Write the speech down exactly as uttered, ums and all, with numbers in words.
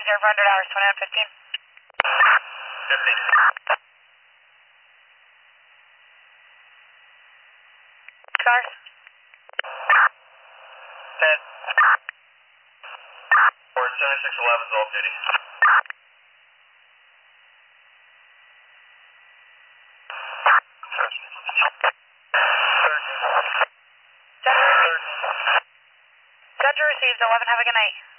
zero four hundred hours, twenty-one fifteen. fifteen. Cars? ten. four seventy-six eleven is off duty. Center received, eleven, have a good night.